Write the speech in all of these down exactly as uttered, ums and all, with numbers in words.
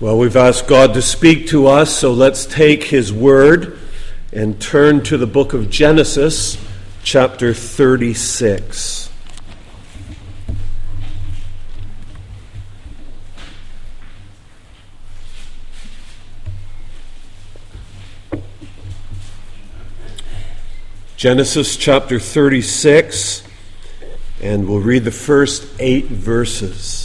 Well, we've asked God to speak to us, so let's take His Word and turn to the book of Genesis, chapter thirty-six. Genesis chapter thirty-six, and we'll read the first eight verses.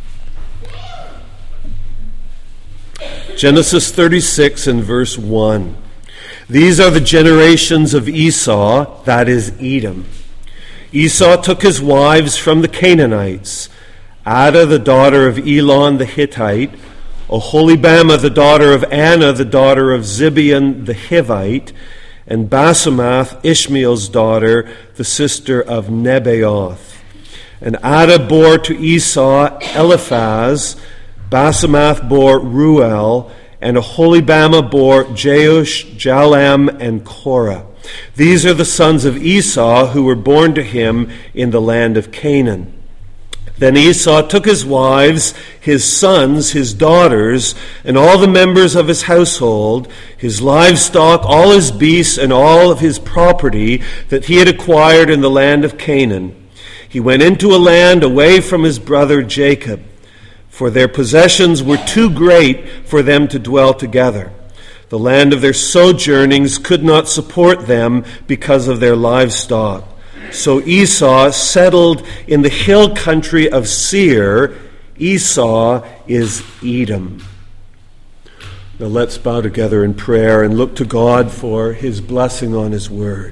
Genesis thirty-six and verse one. These are the generations of Esau, that is Edom. Esau took his wives from the Canaanites, Adah the daughter of Elon the Hittite, Oholibamah the daughter of Anna the daughter of Zibeon the Hivite, and Basemath, Ishmael's daughter, the sister of Nebaioth. And Adah bore to Esau Eliphaz, Basemath bore Ruel, and Oholibamah bore Jeush, Jalam, and Korah. These are the sons of Esau who were born to him in the land of Canaan. Then Esau took his wives, his sons, his daughters, and all the members of his household, his livestock, all his beasts, and all of his property that he had acquired in the land of Canaan. He went into a land away from his brother Jacob, for their possessions were too great for them to dwell together. The land of their sojournings could not support them because of their livestock. So Esau settled in the hill country of Seir. Esau is Edom. Now let's bow together in prayer and look to God for His blessing on His word.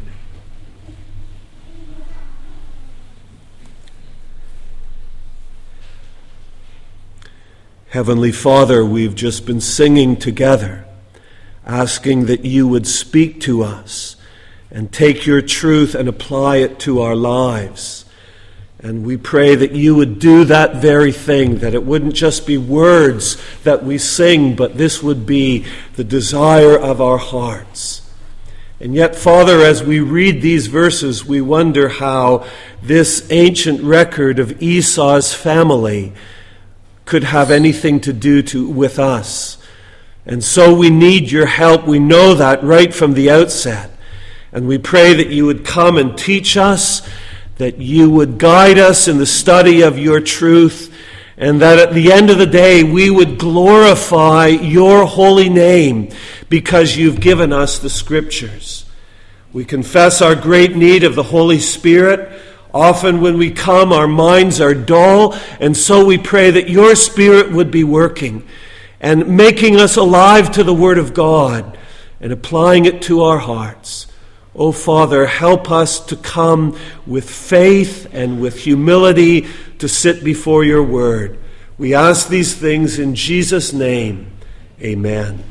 Heavenly Father, we've just been singing together, asking that you would speak to us and take your truth and apply it to our lives. And we pray that you would do that very thing, that it wouldn't just be words that we sing, but this would be the desire of our hearts. And yet, Father, as we read these verses, we wonder how this ancient record of Esau's family could have anything to do to, with us. And so we need your help. We know that right from the outset. And we pray that you would come and teach us, that you would guide us in the study of your truth, and that at the end of the day we would glorify your holy name because you've given us the Scriptures. We confess our great need of the Holy Spirit. Often when we come, our minds are dull, and so we pray that your Spirit would be working and making us alive to the Word of God and applying it to our hearts. Oh, Father, help us to come with faith and with humility to sit before your Word. We ask these things in Jesus' name. Amen.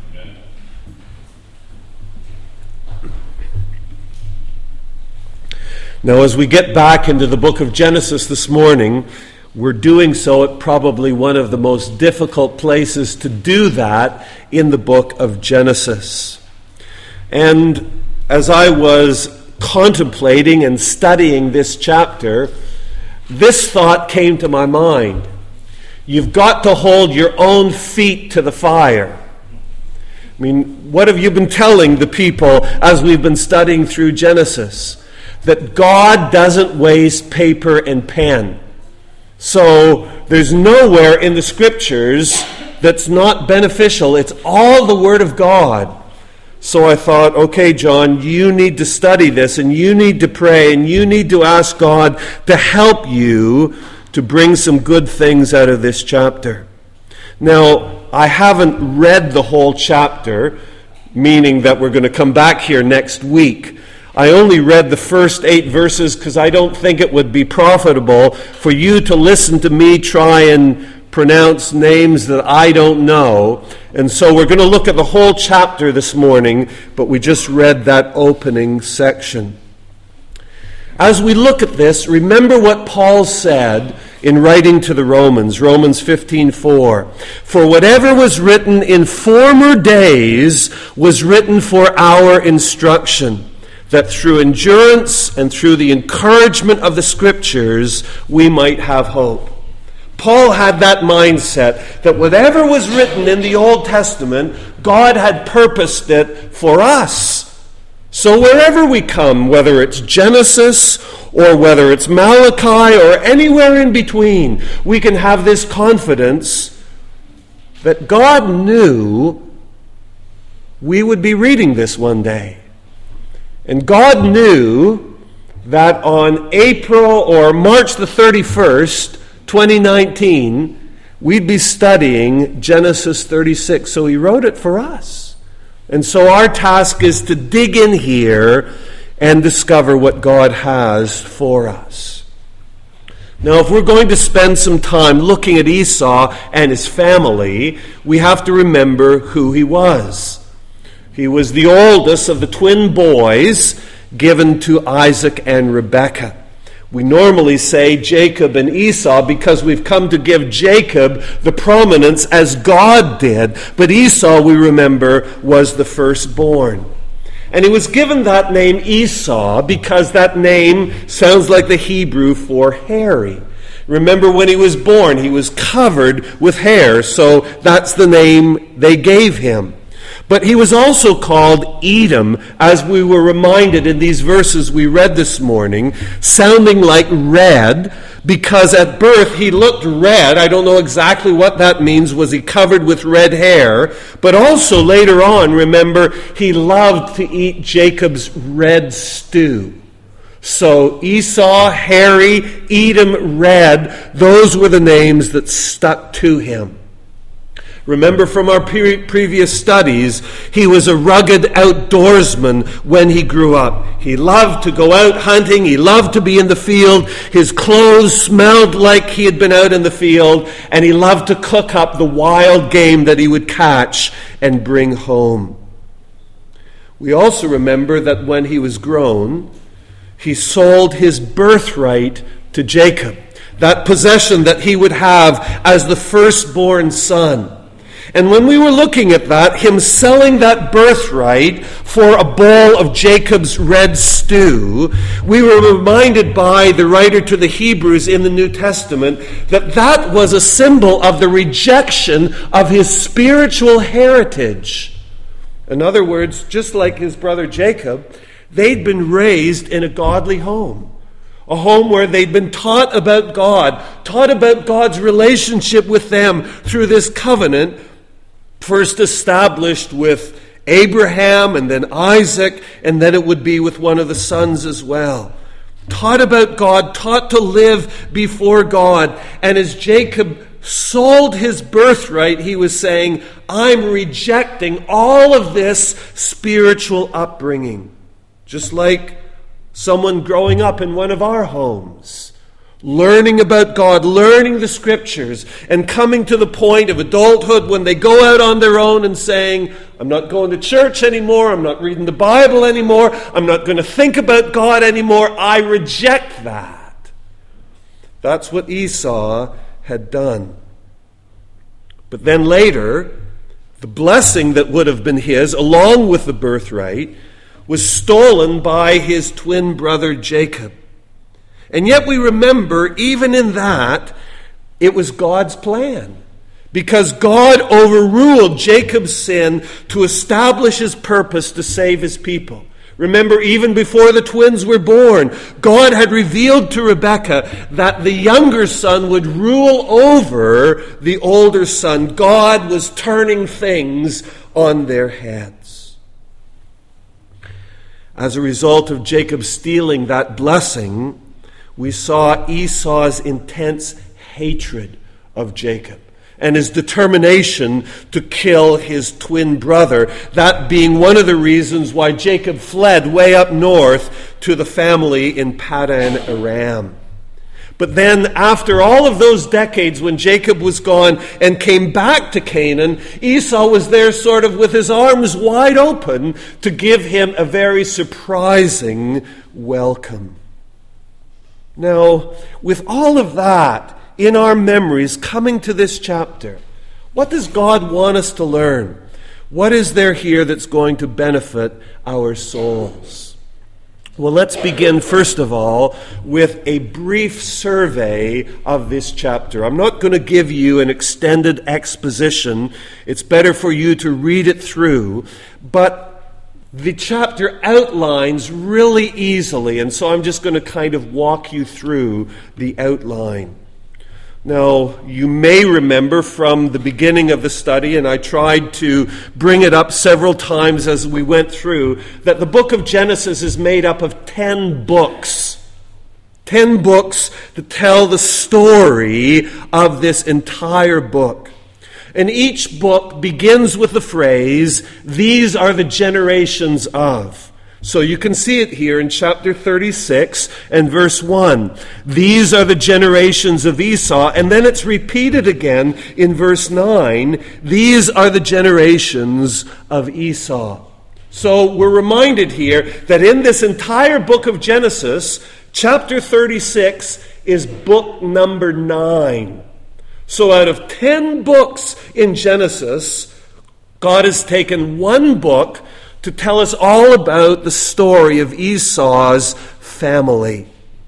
Now, as we get back into the book of Genesis this morning, we're doing so at probably one of the most difficult places to do that in the book of Genesis. And as I was contemplating and studying this chapter, this thought came to my mind. You've got to hold your own feet to the fire. I mean, what have you been telling the people as we've been studying through Genesis? That God doesn't waste paper and pen. So there's nowhere in the Scriptures that's not beneficial. It's all the Word of God. So I thought, okay, John, you need to study this, and you need to pray, and you need to ask God to help you to bring some good things out of this chapter. Now, I haven't read the whole chapter, meaning that we're going to come back here next week. I only read the first eight verses because I don't think it would be profitable for you to listen to me try and pronounce names that I don't know. And so we're going to look at the whole chapter this morning, but we just read that opening section. As we look at this, remember what Paul said in writing to the Romans, Romans fifteen four. For whatever was written in former days was written for our instruction, that through endurance and through the encouragement of the Scriptures we might have hope. Paul had that mindset that whatever was written in the Old Testament, God had purposed it for us. So wherever we come, whether it's Genesis or whether it's Malachi or anywhere in between, we can have this confidence that God knew we would be reading this one day. And God knew that on April or March the thirty-first, twenty nineteen, we'd be studying Genesis thirty-six. So he wrote it for us. And so our task is to dig in here and discover what God has for us. Now, if we're going to spend some time looking at Esau and his family, we have to remember who he was. He was the oldest of the twin boys given to Isaac and Rebekah. We normally say Jacob and Esau because we've come to give Jacob the prominence as God did. But Esau, we remember, was the firstborn. And he was given that name Esau because that name sounds like the Hebrew for hairy. Remember, when he was born, he was covered with hair, so that's the name they gave him. But he was also called Edom, as we were reminded in these verses we read this morning, sounding like red, because at birth he looked red. I don't know exactly what that means. Was he covered with red hair? But also later on, remember, he loved to eat Jacob's red stew. So Esau, hairy, Edom, red, those were the names that stuck to him. Remember from our pre- previous studies, he was a rugged outdoorsman when he grew up. He loved to go out hunting. He loved to be in the field. His clothes smelled like he had been out in the field. And he loved to cook up the wild game that he would catch and bring home. We also remember that when he was grown, he sold his birthright to Jacob, that possession that he would have as the firstborn son. And when we were looking at that, him selling that birthright for a bowl of Jacob's red stew, we were reminded by the writer to the Hebrews in the New Testament that that was a symbol of the rejection of his spiritual heritage. In other words, just like his brother Jacob, they'd been raised in a godly home. A home where they'd been taught about God, taught about God's relationship with them through this covenant, first established with Abraham and then Isaac, and then it would be with one of the sons as well. Taught about God, taught to live before God. And as Jacob sold his birthright, he was saying, I'm rejecting all of this spiritual upbringing. Just like someone growing up in one of our homes, learning about God, learning the Scriptures, and coming to the point of adulthood when they go out on their own and saying, I'm not going to church anymore, I'm not reading the Bible anymore, I'm not going to think about God anymore, I reject that. That's what Esau had done. But then later, the blessing that would have been his, along with the birthright, was stolen by his twin brother Jacob. And yet we remember, even in that, it was God's plan. Because God overruled Jacob's sin to establish his purpose to save his people. Remember, even before the twins were born, God had revealed to Rebekah that the younger son would rule over the older son. God was turning things on their heads. As a result of Jacob stealing that blessing, we saw Esau's intense hatred of Jacob and his determination to kill his twin brother, that being one of the reasons why Jacob fled way up north to the family in Paddan Aram. But then, after all of those decades when Jacob was gone and came back to Canaan, Esau was there sort of with his arms wide open to give him a very surprising welcome. Now, with all of that in our memories coming to this chapter, what does God want us to learn? What is there here that's going to benefit our souls? Well, let's begin, first of all, with a brief survey of this chapter. I'm not going to give you an extended exposition. It's better for you to read it through. But the chapter outlines really easily, and so I'm just going to kind of walk you through the outline. Now, you may remember from the beginning of the study, and I tried to bring it up several times as we went through, that the book of Genesis is made up of ten books. Ten books that tell the story of this entire book. And each book begins with the phrase, "These are the generations of." So you can see it here in chapter thirty-six and verse one. These are the generations of Esau. And then it's repeated again in verse nine. These are the generations of Esau. So we're reminded here that in this entire book of Genesis, chapter thirty-six is book number nine. So out of ten books in Genesis, God has taken one book to tell us all about the story of Esau's family.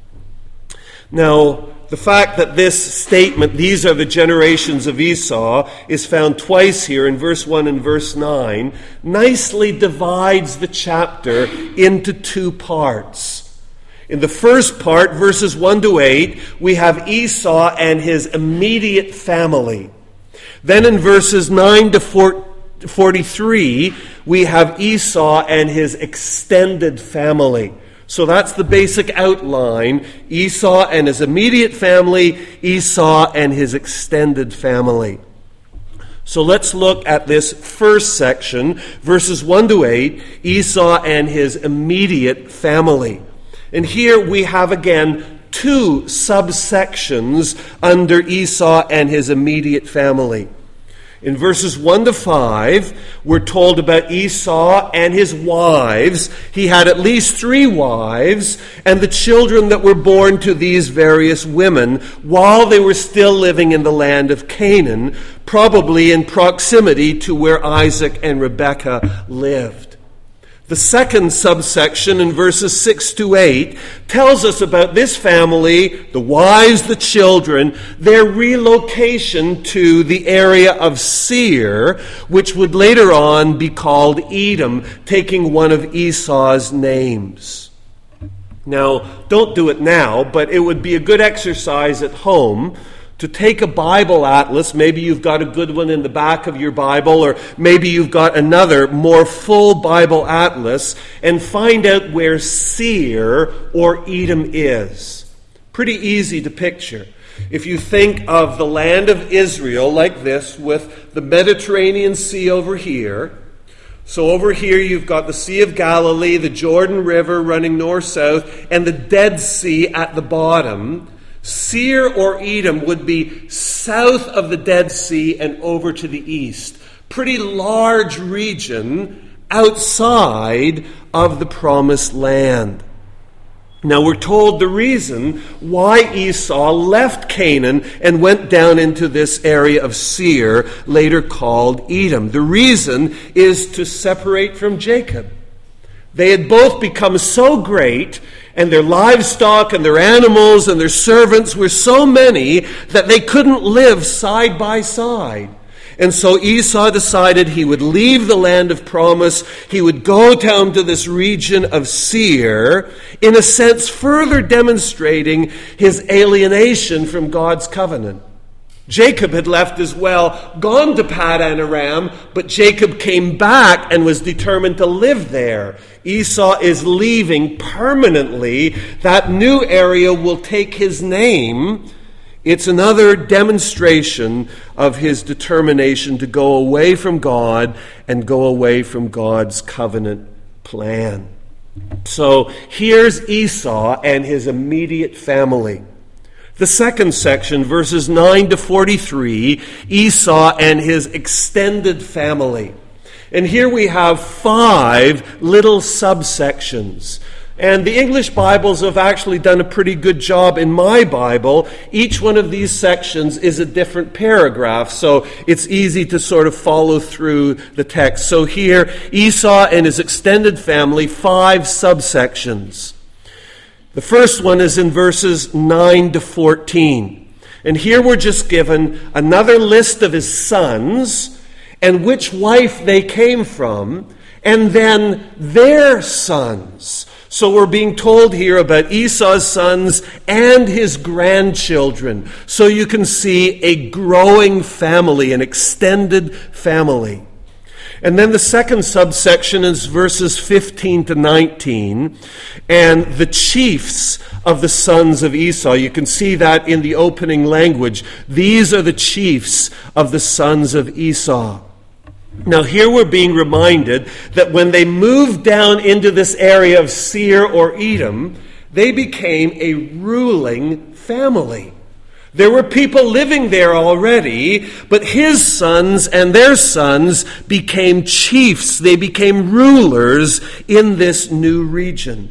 Now, the fact that this statement, "these are the generations of Esau," is found twice here in verse one and verse nine, nicely divides the chapter into two parts. In the first part, verses one to eight, we have Esau and his immediate family. Then in verses nine to forty-three, we have Esau and his extended family. So that's the basic outline. Esau and his immediate family, Esau and his extended family. So let's look at this first section, verses one to eight, Esau and his immediate family. And here we have again two subsections under Esau and his immediate family. In verses one to five, we're told about Esau and his wives. He had at least three wives, and the children that were born to these various women while they were still living in the land of Canaan, probably in proximity to where Isaac and Rebekah lived. The second subsection in verses six to eight tells us about this family, the wives, the children, their relocation to the area of Seir, which would later on be called Edom, taking one of Esau's names. Now, don't do it now, but it would be a good exercise at home to take a Bible atlas. Maybe you've got a good one in the back of your Bible, or maybe you've got another more full Bible atlas, and find out where Seir or Edom is. Pretty easy to picture. If you think of the land of Israel like this, with the Mediterranean Sea over here, so over here you've got the Sea of Galilee, the Jordan River running north-south, and the Dead Sea at the bottom. Seir or Edom would be south of the Dead Sea and over to the east. Pretty large region outside of the Promised Land. Now we're told the reason why Esau left Canaan and went down into this area of Seir, later called Edom. The reason is to separate from Jacob. They had both become so great, and their livestock and their animals and their servants were so many that they couldn't live side by side. And so Esau decided he would leave the land of promise. He would go down to this region of Seir, in a sense further demonstrating his alienation from God's covenant. Jacob had left as well, gone to Paddan Aram, but Jacob came back and was determined to live there. Esau is leaving permanently. That new area will take his name. It's another demonstration of his determination to go away from God and go away from God's covenant plan. So here's Esau and his immediate family. The second section, verses nine to forty-three, Esau and his extended family. And here we have five little subsections. And the English Bibles have actually done a pretty good job. In my Bible, each one of these sections is a different paragraph, so it's easy to sort of follow through the text. So here, Esau and his extended family, five subsections. The first one is in verses nine to fourteen. And here we're just given another list of his sons and which wife they came from, and then their sons. So we're being told here about Esau's sons and his grandchildren. So you can see a growing family, an extended family. And then the second subsection is verses fifteen to nineteen, and the chiefs of the sons of Esau. You can see that in the opening language. These are the chiefs of the sons of Esau. Now here we're being reminded that when they moved down into this area of Seir or Edom, they became a ruling family. There were people living there already, but his sons and their sons became chiefs. They became rulers in this new region.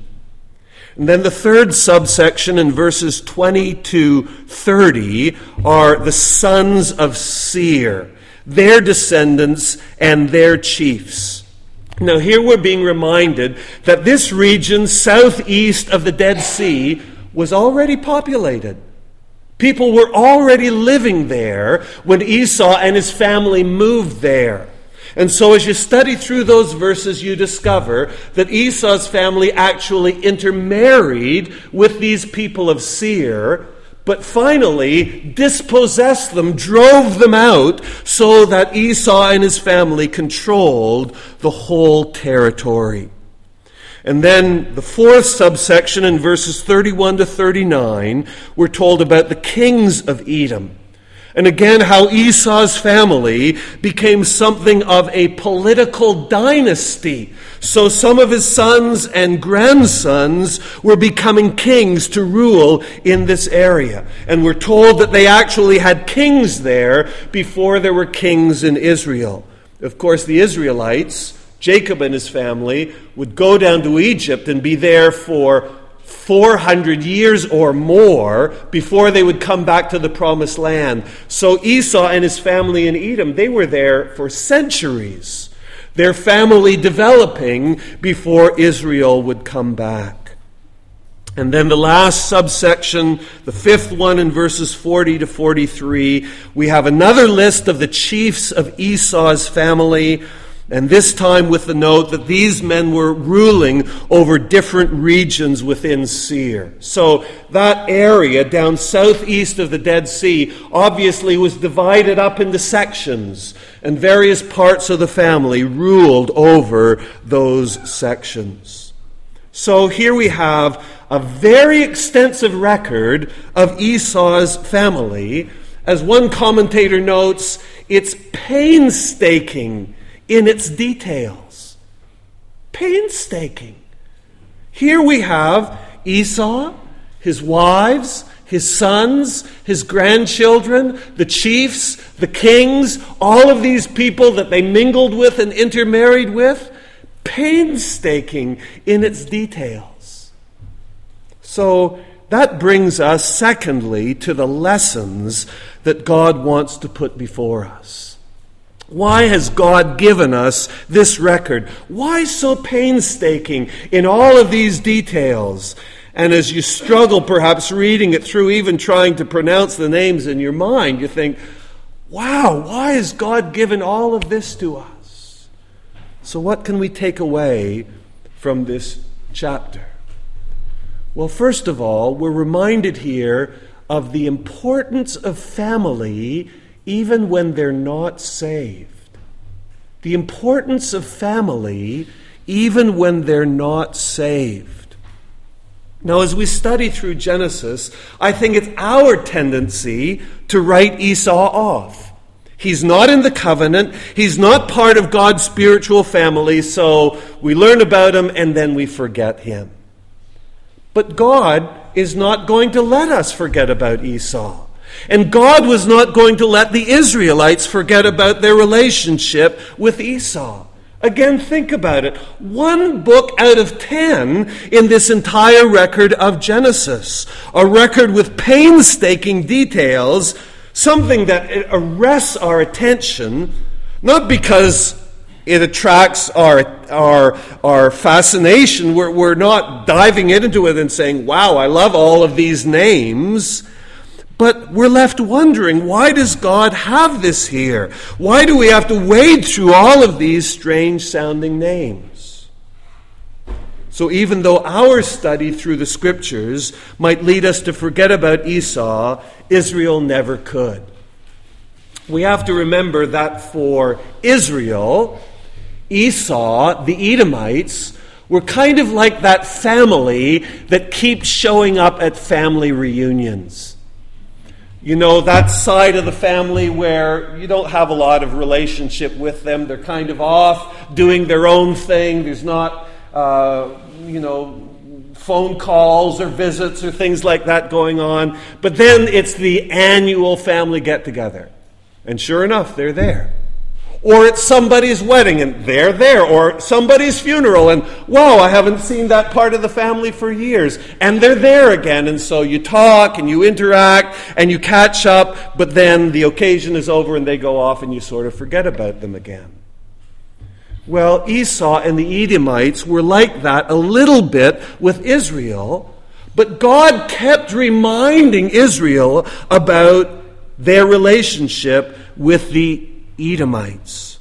And then the third subsection in verses twenty to thirty are the sons of Seir, their descendants and their chiefs. Now here we're being reminded that this region southeast of the Dead Sea was already populated. People were already living there when Esau and his family moved there. And so as you study through those verses, you discover that Esau's family actually intermarried with these people of Seir, but finally dispossessed them, drove them out, so that Esau and his family controlled the whole territory. And then the fourth subsection in verses thirty-one to thirty-nine, we're told about the kings of Edom. And again, how Esau's family became something of a political dynasty. So some of his sons and grandsons were becoming kings to rule in this area. And we're told that they actually had kings there before there were kings in Israel. Of course, the Israelites, Jacob and his family, would go down to Egypt and be there for four hundred years or more before they would come back to the promised land. So Esau and his family in Edom, they were there for centuries, their family developing before Israel would come back. And then the last subsection, the fifth one in verses forty to forty-three, we have another list of the chiefs of Esau's family. And this time with the note that these men were ruling over different regions within Seir. So that area down southeast of the Dead Sea obviously was divided up into sections, and various parts of the family ruled over those sections. So here we have a very extensive record of Esau's family. As one commentator notes, it's painstaking in its details. Painstaking. Here we have Esau, his wives, his sons, his grandchildren, the chiefs, the kings, all of these people that they mingled with and intermarried with. Painstaking in its details. So that brings us, secondly, to the lessons that God wants to put before us. Why has God given us this record? Why so painstaking in all of these details? And as you struggle perhaps reading it through, even trying to pronounce the names in your mind, you think, wow, why has God given all of this to us? So what can we take away from this chapter? Well, first of all, we're reminded here of the importance of family even when they're not saved. The importance of family even when they're not saved. Now, as we study through Genesis, I think it's our tendency to write Esau off. He's not in the covenant. He's not part of God's spiritual family, so we learn about him and then we forget him. But God is not going to let us forget about Esau. And God was not going to let the Israelites forget about their relationship with Esau. Again, think about it. One book out of ten in this entire record of Genesis. A record with painstaking details, something that arrests our attention, not because It attracts our our our fascination. We're, we're not diving into it and saying, wow, I love all of these names. But we're left wondering, why does God have this here? Why do we have to wade through all of these strange-sounding names? So even though our study through the Scriptures might lead us to forget about Esau, Israel never could. We have to remember that for Israel, Esau, the Edomites, were kind of like that family that keeps showing up at family reunions. You know, that side of the family where you don't have a lot of relationship with them. They're kind of off doing their own thing. There's not, uh, you know, phone calls or visits or things like that going on. But then it's the annual family get-together. And sure enough, they're there. Or it's somebody's wedding and they're there. Or somebody's funeral and, wow, I haven't seen that part of the family for years. And they're there again. And so you talk and you interact and you catch up. But then the occasion is over and they go off and you sort of forget about them again. Well, Esau and the Edomites were like that a little bit with Israel. But God kept reminding Israel about their relationship with the Edomites.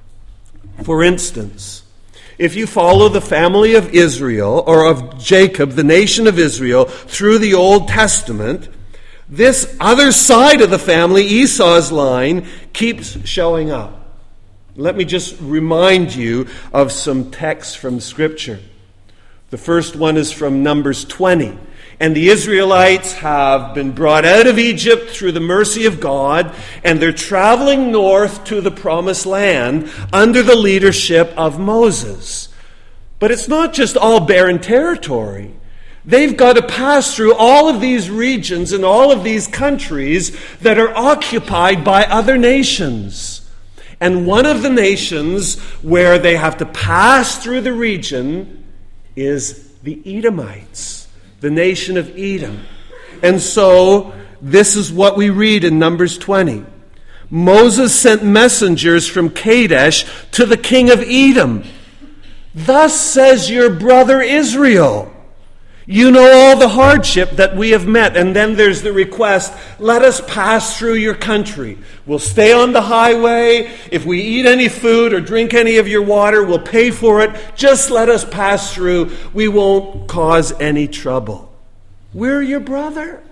For instance, if you follow the family of Israel, or of Jacob, the nation of Israel, through the Old Testament, this other side of the family, Esau's line, keeps showing up. Let me just remind you of some texts from Scripture. The first one is from Numbers twenty. And the Israelites have been brought out of Egypt through the mercy of God, and they're traveling north to the promised land under the leadership of Moses. But it's not just all barren territory. They've got to pass through all of these regions and all of these countries that are occupied by other nations. And one of the nations where they have to pass through the region is the Edomites. The nation of Edom. And so, this is what we read in Numbers twenty. Moses sent messengers from Kadesh to the king of Edom. Thus says your brother Israel, you know all the hardship that we have met. And then there's the request, let us pass through your country. We'll stay on the highway. If we eat any food or drink any of your water, we'll pay for it. Just let us pass through. We won't cause any trouble. We're your brother.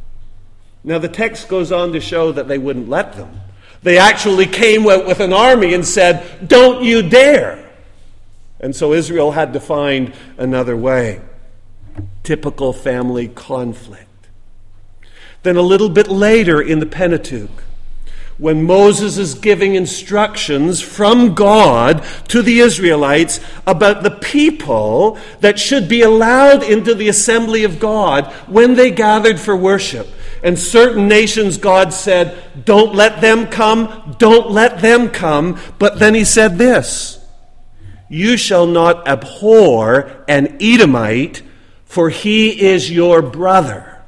Now the text goes on to show that they wouldn't let them. They actually came out with an army and said, don't you dare. And so Israel had to find another way. Typical family conflict. Then a little bit later in the Pentateuch, when Moses is giving instructions from God to the Israelites about the people that should be allowed into the assembly of God when they gathered for worship. And certain nations, God said, don't let them come, don't let them come. But then he said this, you shall not abhor an Edomite, for he is your brother.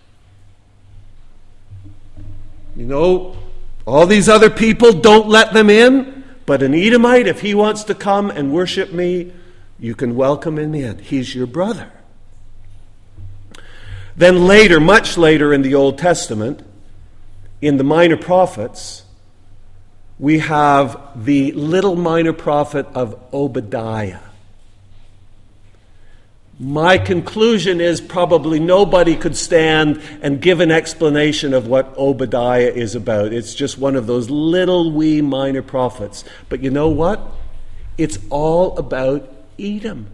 You know, all these other people, don't let them in. But an Edomite, if he wants to come and worship me, you can welcome him in. He's your brother. Then later, much later in the Old Testament, in the Minor Prophets, we have the little minor prophet of Obadiah. My conclusion is probably nobody could stand and give an explanation of what Obadiah is about. It's just one of those little wee minor prophets. But you know what? It's all about Edom.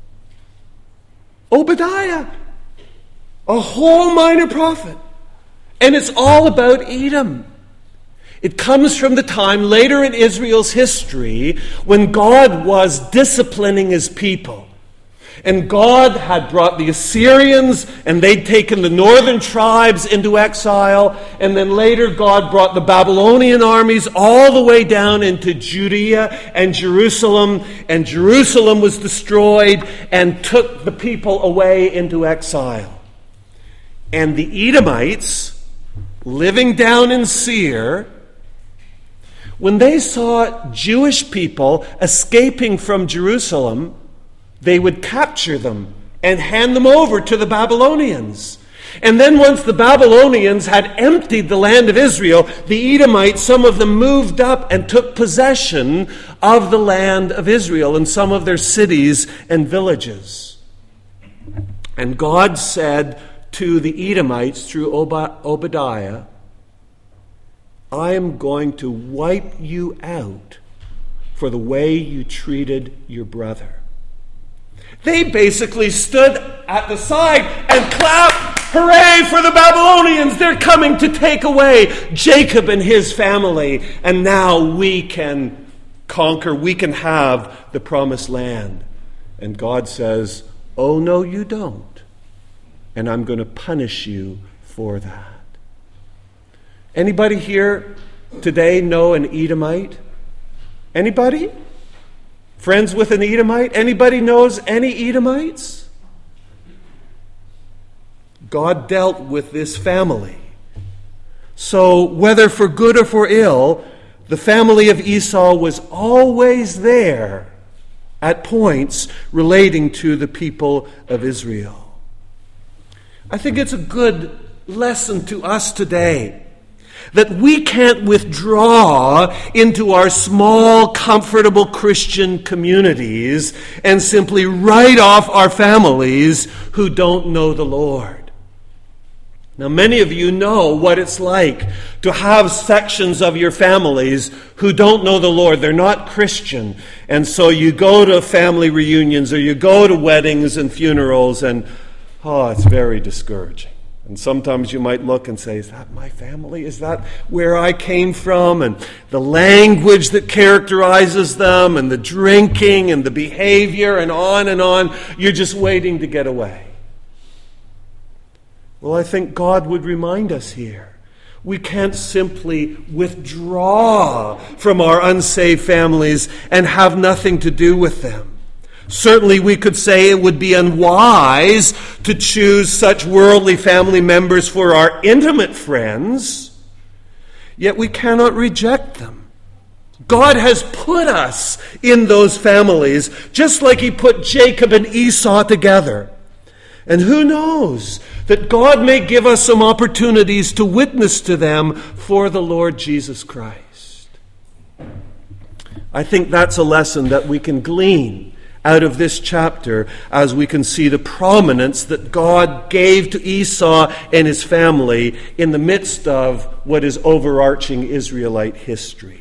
Obadiah, a whole minor prophet. And it's all about Edom. It comes from the time later in Israel's history when God was disciplining his people. And God had brought the Assyrians, and they'd taken the northern tribes into exile. And then later God brought the Babylonian armies all the way down into Judea and Jerusalem. And Jerusalem was destroyed and took the people away into exile. And the Edomites, living down in Seir, when they saw Jewish people escaping from Jerusalem, they would capture them and hand them over to the Babylonians. And then once the Babylonians had emptied the land of Israel, the Edomites, some of them moved up and took possession of the land of Israel and some of their cities and villages. And God said to the Edomites through Ob- Obadiah, I am going to wipe you out for the way you treated your brother. They basically stood at the side and clapped, hooray for the Babylonians, they're coming to take away Jacob and his family, and now we can conquer, we can have the promised land. And God says, oh no you don't, and I'm going to punish you for that. Anybody here today know an Edomite? Anybody? Friends with an Edomite? Anybody knows any Edomites? God dealt with this family. So whether for good or for ill, the family of Esau was always there at points relating to the people of Israel. I think it's a good lesson to us today that we can't withdraw into our small, comfortable Christian communities and simply write off our families who don't know the Lord. Now, many of you know what it's like to have sections of your families who don't know the Lord. They're not Christian. And so you go to family reunions or you go to weddings and funerals and, oh, it's very discouraging. And sometimes you might look and say, is that my family? Is that where I came from? And the language that characterizes them and the drinking and the behavior and on and on. You're just waiting to get away. Well, I think God would remind us here. We can't simply withdraw from our unsaved families and have nothing to do with them. Certainly we could say it would be unwise to choose such worldly family members for our intimate friends, yet we cannot reject them. God has put us in those families, just like He put Jacob and Esau together. And who knows that God may give us some opportunities to witness to them for the Lord Jesus Christ. I think that's a lesson that we can glean out of this chapter as we can see the prominence that God gave to Esau and his family in the midst of what is overarching Israelite history.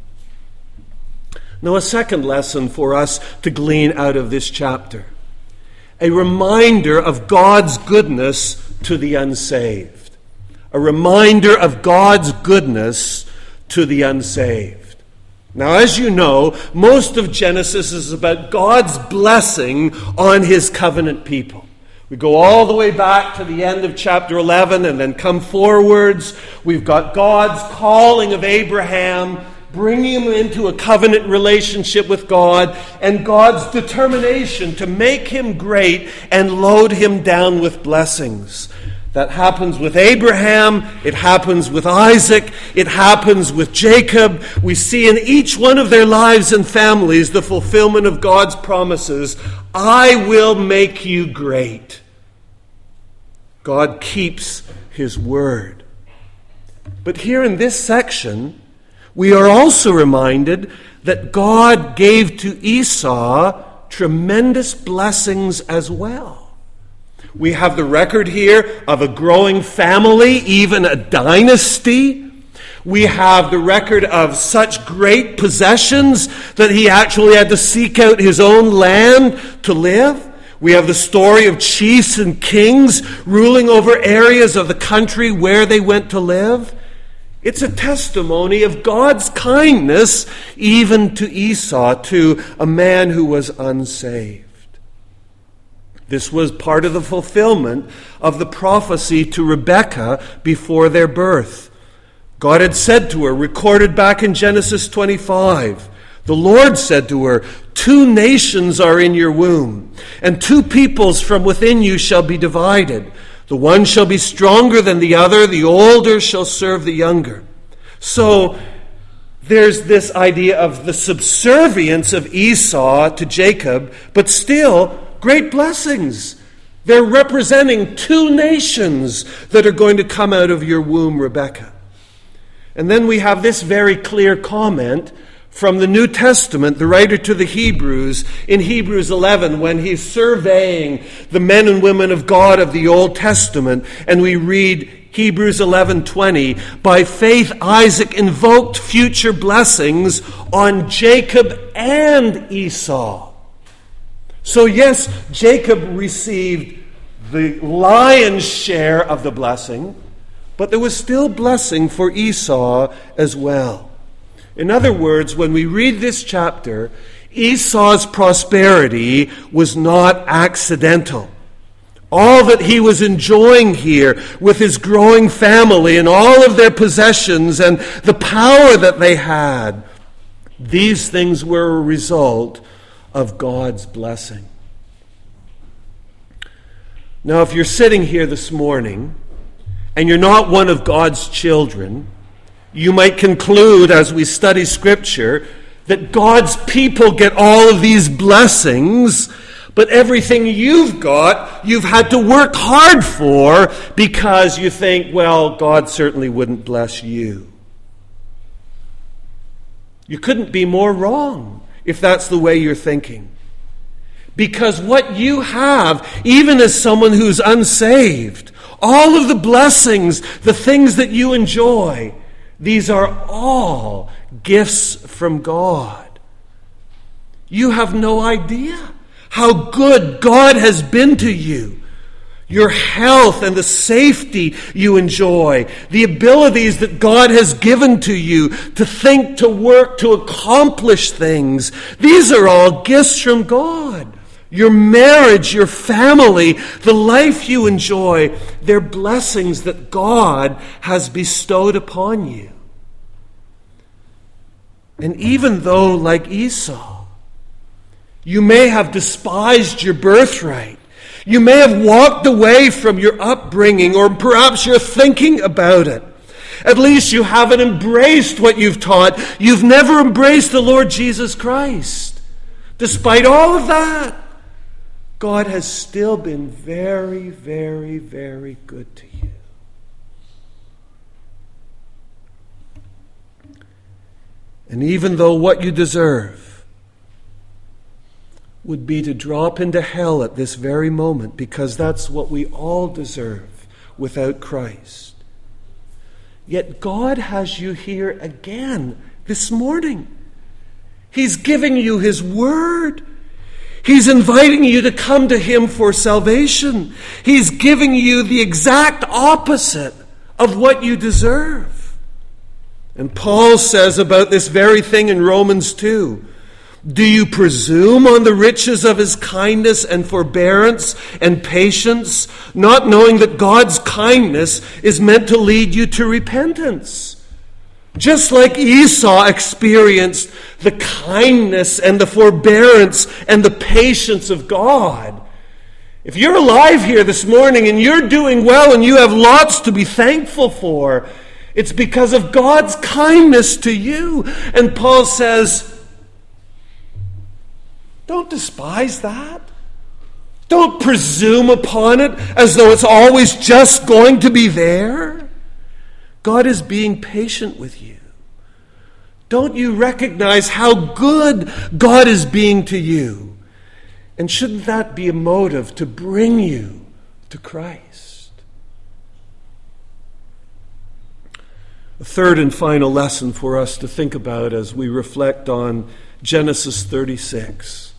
Now, a second lesson for us to glean out of this chapter. A reminder of God's goodness to the unsaved. A reminder of God's goodness to the unsaved. Now, as you know, most of Genesis is about God's blessing on His covenant people. We go all the way back to the end of chapter eleven and then come forwards. We've got God's calling of Abraham, bringing him into a covenant relationship with God, and God's determination to make him great and load him down with blessings. That happens with Abraham, it happens with Isaac, it happens with Jacob. We see in each one of their lives and families the fulfillment of God's promises. I will make you great. God keeps His word. But here in this section, we are also reminded that God gave to Esau tremendous blessings as well. We have the record here of a growing family, even a dynasty. We have the record of such great possessions that he actually had to seek out his own land to live. We have the story of chiefs and kings ruling over areas of the country where they went to live. It's a testimony of God's kindness even to Esau, to a man who was unsaved. This was part of the fulfillment of the prophecy to Rebekah before their birth. God had said to her, recorded back in Genesis twenty-five, the Lord said to her, two nations are in your womb, and two peoples from within you shall be divided. The one shall be stronger than the other, the older shall serve the younger. So there's this idea of the subservience of Esau to Jacob, but still great blessings. They're representing two nations that are going to come out of your womb, Rebekah. And then we have this very clear comment from the New Testament, the writer to the Hebrews, in Hebrews eleven, when he's surveying the men and women of God of the Old Testament, and we read Hebrews eleven twenty, by faith Isaac invoked future blessings on Jacob and Esau. So yes, Jacob received the lion's share of the blessing, but there was still blessing for Esau as well. In other words, when we read this chapter, Esau's prosperity was not accidental. All that he was enjoying here with his growing family and all of their possessions and the power that they had, these things were a result of God's blessing. Now, if you're sitting here this morning and you're not one of God's children, you might conclude as we study Scripture that God's people get all of these blessings, but everything you've got, you've had to work hard for because you think, well, God certainly wouldn't bless you. You couldn't be more wrong if that's the way you're thinking. Because what you have, even as someone who's unsaved, all of the blessings, the things that you enjoy, these are all gifts from God. You have no idea how good God has been to you. Your health and the safety you enjoy, the abilities that God has given to you to think, to work, to accomplish things. These are all gifts from God. Your marriage, your family, the life you enjoy, they're blessings that God has bestowed upon you. And even though, like Esau, you may have despised your birthright, you may have walked away from your upbringing, or perhaps you're thinking about it. At least you haven't embraced what you've taught. You've never embraced the Lord Jesus Christ. Despite all of that, God has still been very, very, very good to you. And even though what you deserve would be to drop into hell at this very moment, because that's what we all deserve without Christ, yet God has you here again this morning. He's giving you His Word. He's inviting you to come to Him for salvation. He's giving you the exact opposite of what you deserve. And Paul says about this very thing in Romans two, do you presume on the riches of His kindness and forbearance and patience, not knowing that God's kindness is meant to lead you to repentance? Just like Esau experienced the kindness and the forbearance and the patience of God. If you're alive here this morning and you're doing well and you have lots to be thankful for, it's because of God's kindness to you. And Paul says, don't despise that. Don't presume upon it as though it's always just going to be there. God is being patient with you. Don't you recognize how good God is being to you? And shouldn't that be a motive to bring you to Christ? A third and final lesson for us to think about as we reflect on Genesis thirty-six.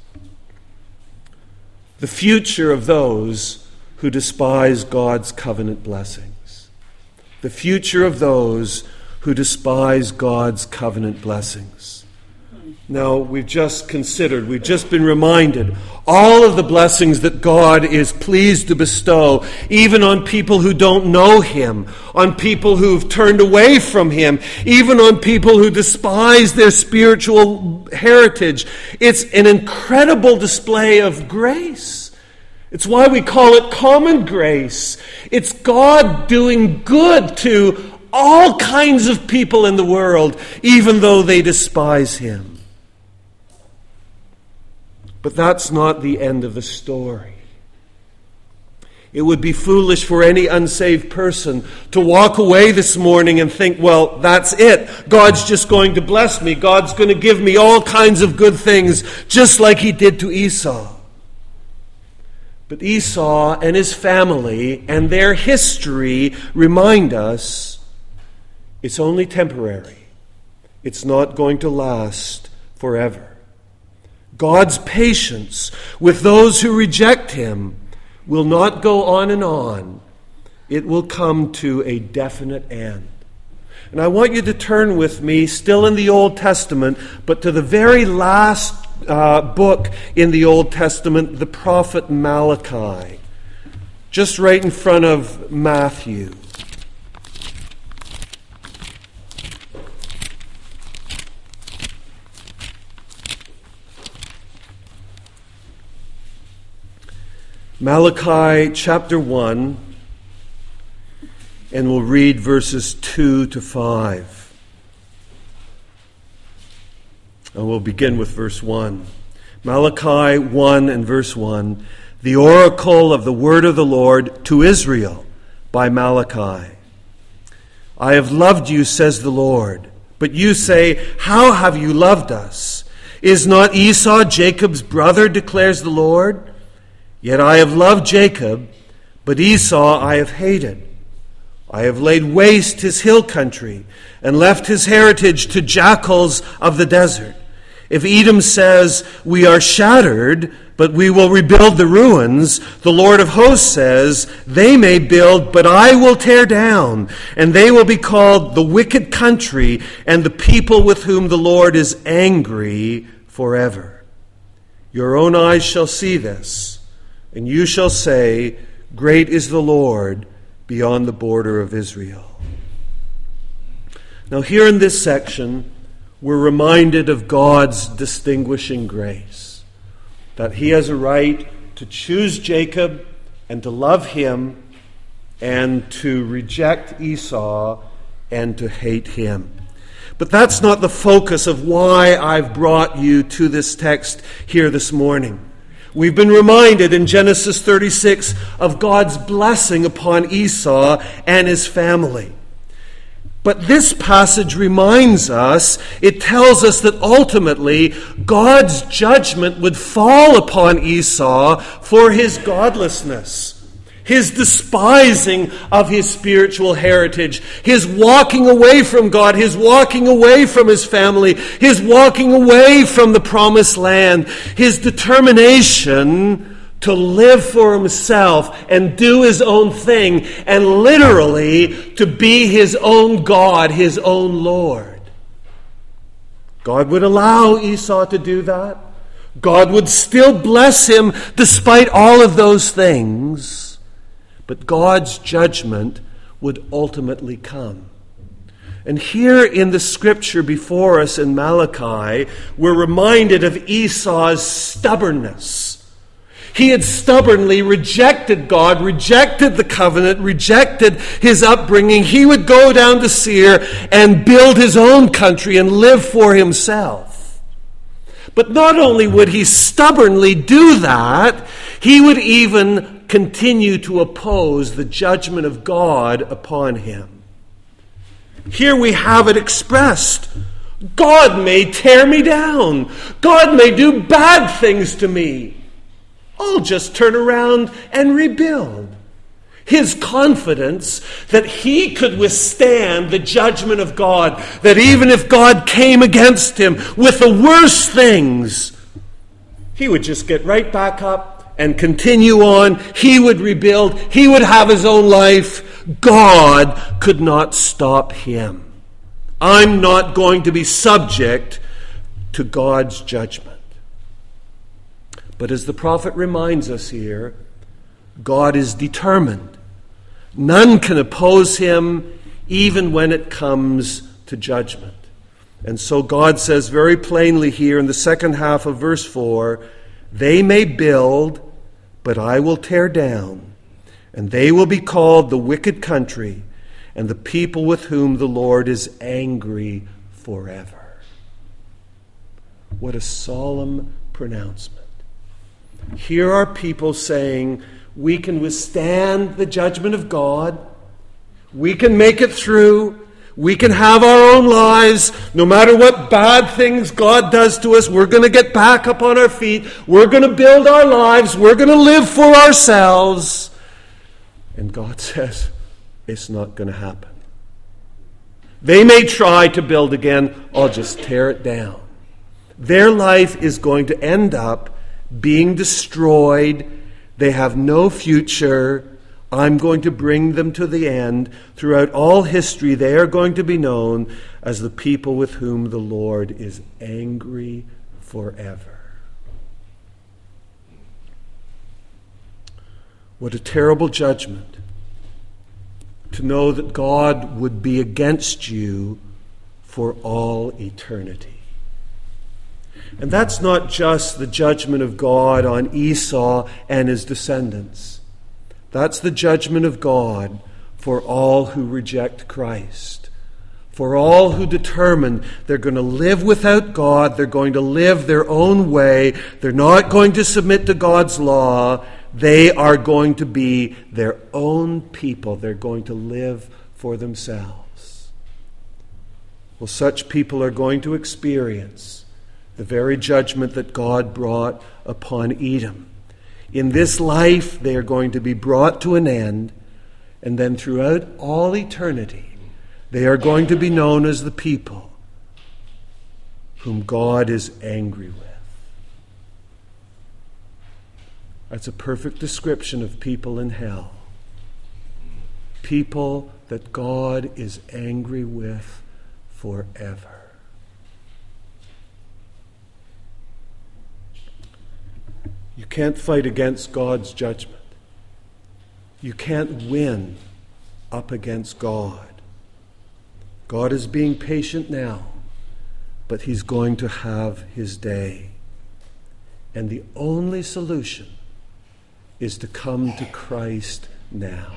The future of those who despise God's covenant blessings. The future of those who despise God's covenant blessings. Now, we've just considered, we've just been reminded, all of the blessings that God is pleased to bestow, even on people who don't know Him, on people who've turned away from Him, even on people who despise their spiritual heritage. It's an incredible display of grace. It's why we call it common grace. It's God doing good to all kinds of people in the world, even though they despise him. But that's not the end of the story. It would be foolish for any unsaved person to walk away this morning and think, well, that's it. God's just going to bless me. God's going to give me all kinds of good things, just like he did to Esau. But Esau and his family and their history remind us it's only temporary. It's not going to last forever. God's patience with those who reject him will not go on and on. It will come to a definite end. And I want you to turn with me, still in the Old Testament, but to the very last uh, book in the Old Testament, the prophet Malachi. Just right in front of Matthew. Malachi chapter one, and we'll read verses two to five. And we'll begin with verse one. Malachi one and verse one, the oracle of the word of the Lord to Israel by Malachi. I have loved you, says the Lord, but you say, how have you loved us? Is not Esau Jacob's brother, declares the Lord? Yet I have loved Jacob, but Esau I have hated. I have laid waste his hill country and left his heritage to jackals of the desert. If Edom says, we are shattered, but we will rebuild the ruins, the Lord of hosts says, they may build, but I will tear down, and they will be called the wicked country and the people with whom the Lord is angry forever. Your own eyes shall see this. And you shall say, great is the Lord beyond the border of Israel. Now here in this section, we're reminded of God's distinguishing grace. That he has a right to choose Jacob and to love him and to reject Esau and to hate him. But that's not the focus of why I've brought you to this text here this morning. We've been reminded in Genesis thirty-six of God's blessing upon Esau and his family. But this passage reminds us, it tells us that ultimately God's judgment would fall upon Esau for his godlessness, his despising of his spiritual heritage, his walking away from God, his walking away from his family, his walking away from the promised land, his determination to live for himself and do his own thing, and literally to be his own God, his own Lord. God would allow Esau to do that. God would still bless him despite all of those things. But God's judgment would ultimately come. And here in the scripture before us in Malachi, we're reminded of Esau's stubbornness. He had stubbornly rejected God, rejected the covenant, rejected his upbringing. He would go down to Seir and build his own country and live for himself. But not only would he stubbornly do that, he would even continue to oppose the judgment of God upon him. Here we have it expressed. God may tear me down. God may do bad things to me. I'll just turn around and rebuild. His confidence that he could withstand the judgment of God, that even if God came against him with the worst things, he would just get right back up and continue on. He would rebuild. He would have his own life. God could not stop him. I'm not going to be subject to God's judgment. But as the prophet reminds us here, God is determined. None can oppose him, even when it comes to judgment. And so God says very plainly here in the second half of verse four, they may build, but I will tear down, and they will be called the wicked country and the people with whom the Lord is angry forever. What a solemn pronouncement. Here are people saying, we can withstand the judgment of God. We can make it through. We can have our own lives. No matter what bad things God does to us, we're going to get back up on our feet. We're going to build our lives. We're going to live for ourselves. And God says, it's not going to happen. They may try to build again. I'll just tear it down. Their life is going to end up being destroyed. They have no future. I'm going to bring them to the end. Throughout all history, they are going to be known as the people with whom the Lord is angry forever. What a terrible judgment to know that God would be against you for all eternity. And that's not just the judgment of God on Esau and his descendants. That's the judgment of God for all who reject Christ. For all who determine they're going to live without God, they're going to live their own way, they're not going to submit to God's law, they are going to be their own people. They're going to live for themselves. Well, such people are going to experience the very judgment that God brought upon Edom. In this life, they are going to be brought to an end, and then throughout all eternity, they are going to be known as the people whom God is angry with. That's a perfect description of people in hell. People that God is angry with forever. You can't fight against God's judgment. You can't win up against God. God is being patient now, but He's going to have His day. And the only solution is to come to Christ now.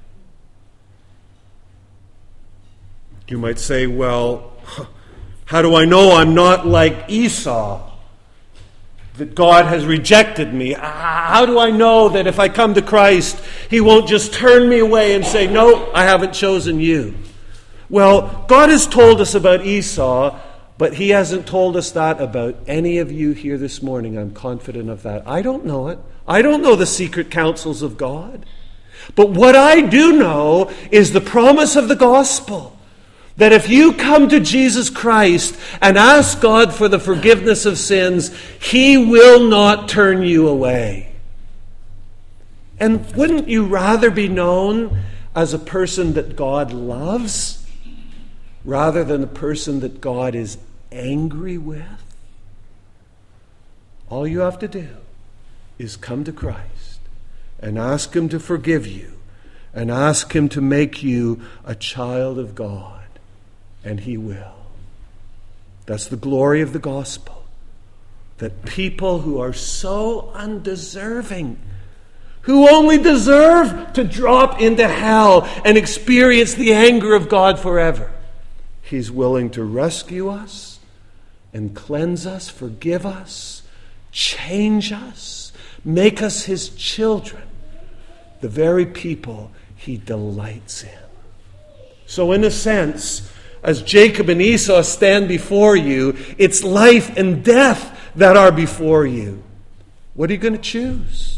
You might say, well, how do I know I'm not like Esau? That God has rejected me. How do I know that if I come to Christ, He won't just turn me away and say, no, I haven't chosen you? Well, God has told us about Esau, but He hasn't told us that about any of you here this morning. I'm confident of that. I don't know it. I don't know the secret counsels of God. But what I do know is the promise of the gospel. That if you come to Jesus Christ and ask God for the forgiveness of sins, He will not turn you away. And wouldn't you rather be known as a person that God loves rather than a person that God is angry with? All you have to do is come to Christ and ask Him to forgive you and ask Him to make you a child of God. And He will. That's the glory of the gospel. That people who are so undeserving, who only deserve to drop into hell and experience the anger of God forever, He's willing to rescue us and cleanse us, forgive us, change us, make us His children, the very people He delights in. So in a sense, as Jacob and Esau stand before you, it's life and death that are before you. What are you going to choose?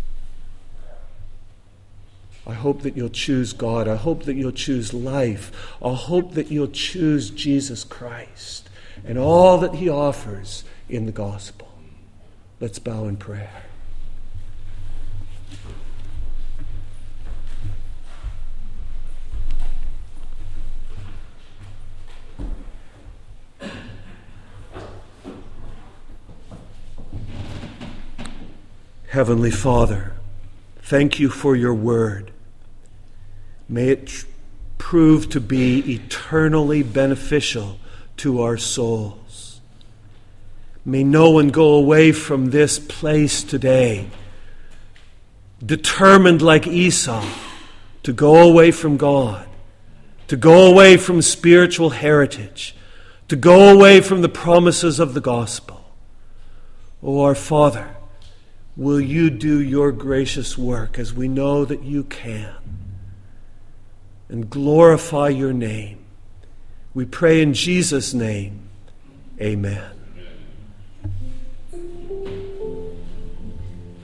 I hope that you'll choose God. I hope that you'll choose life. I hope that you'll choose Jesus Christ and all that He offers in the gospel. Let's bow in prayer. Heavenly Father, thank You for Your word. May it tr- prove to be eternally beneficial to our souls. May no one go away from this place today determined like Esau to go away from God, to go away from spiritual heritage, to go away from the promises of the gospel. O our Father, will you do your gracious work as we know that you can, and glorify your name. We pray in Jesus' name. Amen.